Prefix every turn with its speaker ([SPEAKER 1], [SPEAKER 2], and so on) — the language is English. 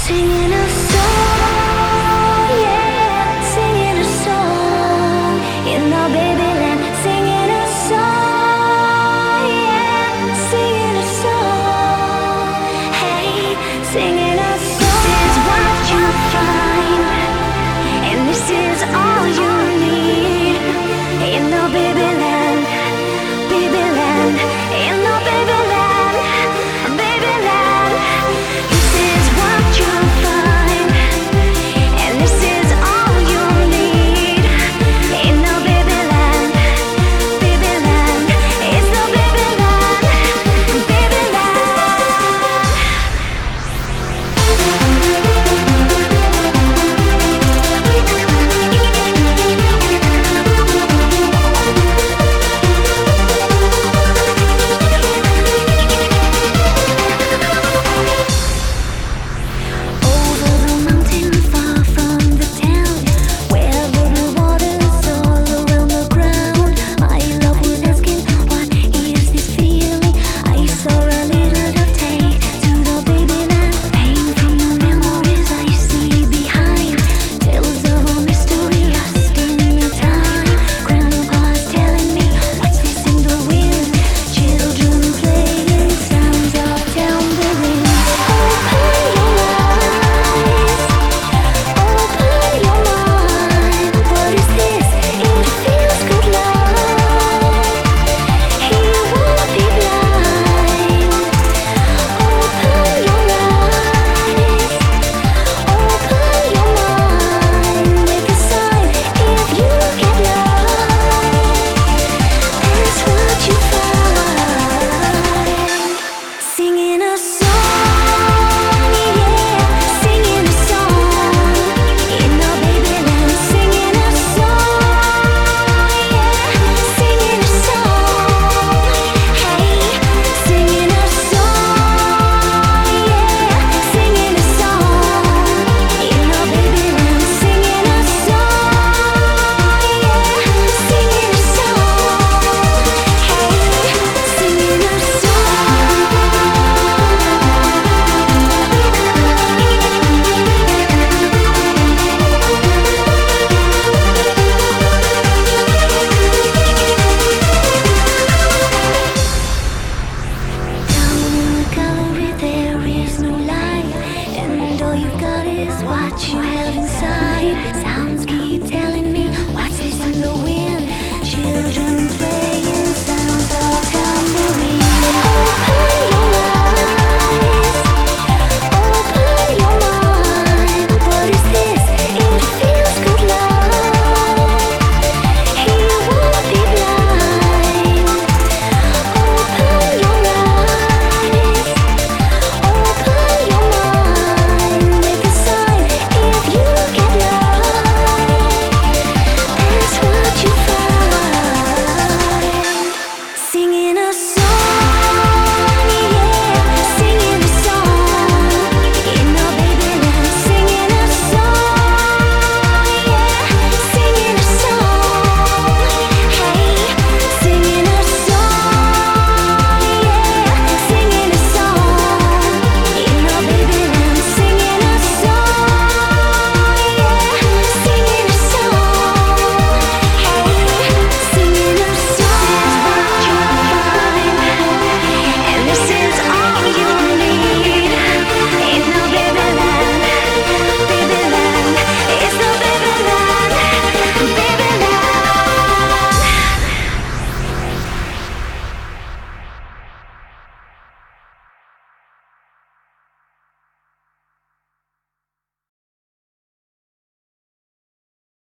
[SPEAKER 1] Singing a song, yeah, singing a song in the babyland. Singing a song, yeah, singing a song. Hey, singing a song. This is what you find, and this is all you need in the babyland, babyland, in the babyland, babyland. This is what you find, and this is all you need in the babyland, babyland. It's the babyland, babyland. Over the mountain, far from the town, where the water's all around the ground. My love was asking, what is this feeling? I saw a little dove take to the babyland. Painful memories I see behind, tales of a mystery lost in the time. Grandpa's telling me, what's this in the wind? Children playing, sounds of tambourine. Open your mind, what is this? It feels good, love. He won't be blind. Open your eyes, open your mind. Make a sign if you get lost. That's what you find. Singing a song, yeah, singing a song in the babyland. Singing a song, yeah, singing a song. Hey, singing a song, yeah, singing a song in the babyland. Singing a song, yeah, singing a song. Hey, singing a Down in the gallery there is no light, and all you've got is what you have inside.